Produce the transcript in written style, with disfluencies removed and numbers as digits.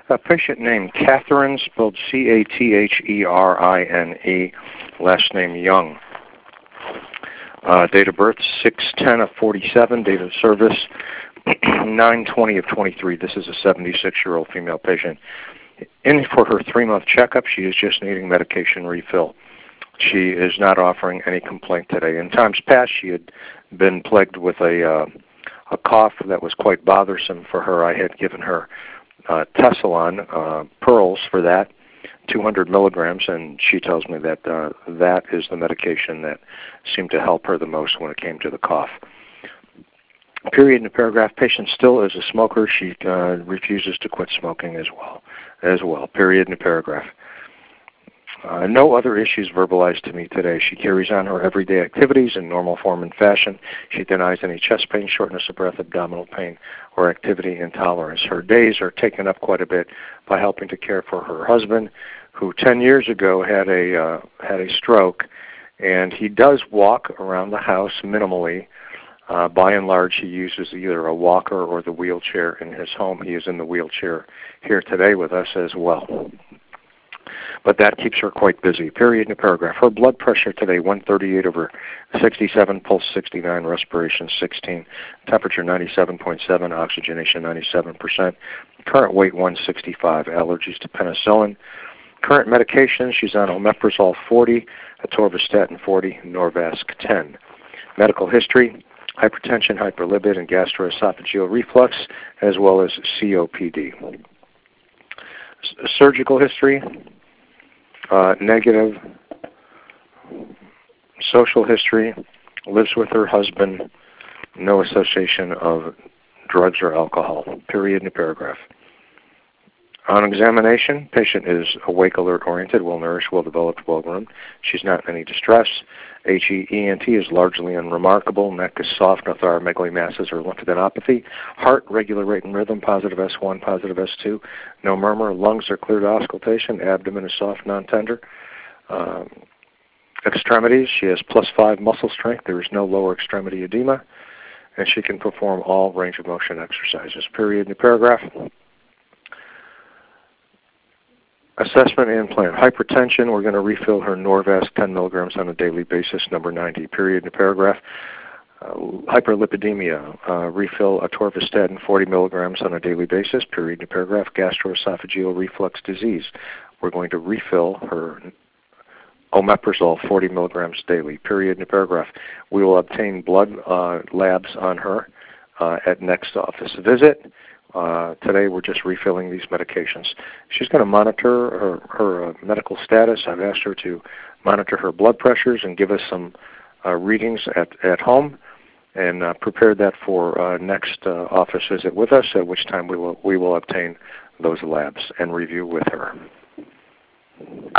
A patient named Catherine, spelled Catherine, last name Young. Date of birth 6/10 of 47. Date of service 9/20 of 23. This is a 76-year-old female patient. In for her 3-month checkup, she is just needing medication refill. She is not offering any complaint today. In times past, she had been plagued with a cough that was quite bothersome for her. I had given her Tessalon pearls for that, 200 milligrams, and she tells me that that is the medication that seemed to help her the most when it came to the cough. Period in the paragraph. Patient still is a smoker. She refuses to quit smoking as well. Period in the paragraph. No other issues verbalized to me today. She carries on her everyday activities in normal form and fashion. She denies any chest pain, shortness of breath, abdominal pain, or activity intolerance. Her days are taken up quite a bit by helping to care for her husband, who 10 years ago had a stroke, and he does walk around the house minimally. By and large, he uses either a walker or the wheelchair in his home. He is in the wheelchair here today with us as well. But that keeps her quite busy. Period in the paragraph. Her blood pressure today, 138/67, pulse 69, respiration 16, temperature 97.7, oxygenation 97%, current weight 165, allergies to penicillin. Current medications, she's on omeprazole 40, atorvastatin 40, Norvasc 10. Medical history, hypertension, hyperlipid, and gastroesophageal reflux, as well as COPD. Surgical history, negative. Social history, lives with her husband, no association of drugs or alcohol. Period in the paragraph. On examination, patient is awake, alert, oriented, well-nourished, well-developed, well-groomed. She's not in any distress. HEENT is largely unremarkable. Neck is soft, no thyromegaly masses or lymphadenopathy. Heart, regular rate and rhythm, positive S1, positive S2. No murmur. Lungs are clear to auscultation. Abdomen is soft, non-tender. Extremities, she has +5 muscle strength. There is no lower extremity edema. And she can perform all range of motion exercises. Period in the paragraph. Assessment and plan. Hypertension, we're going to refill her Norvasc 10 milligrams on a daily basis, number 90, period in the paragraph. Hyperlipidemia, refill atorvastatin 40 milligrams on a daily basis, period in the paragraph. Gastroesophageal reflux disease, we're going to refill her omeprazole 40 milligrams daily, period in the paragraph. We will obtain blood labs on her at next office visit. Today we're just refilling these medications. She's going to monitor her medical status. I've asked her to monitor her blood pressures and give us some readings at home, and prepare that for next office visit with us, at which time we will obtain those labs and review with her.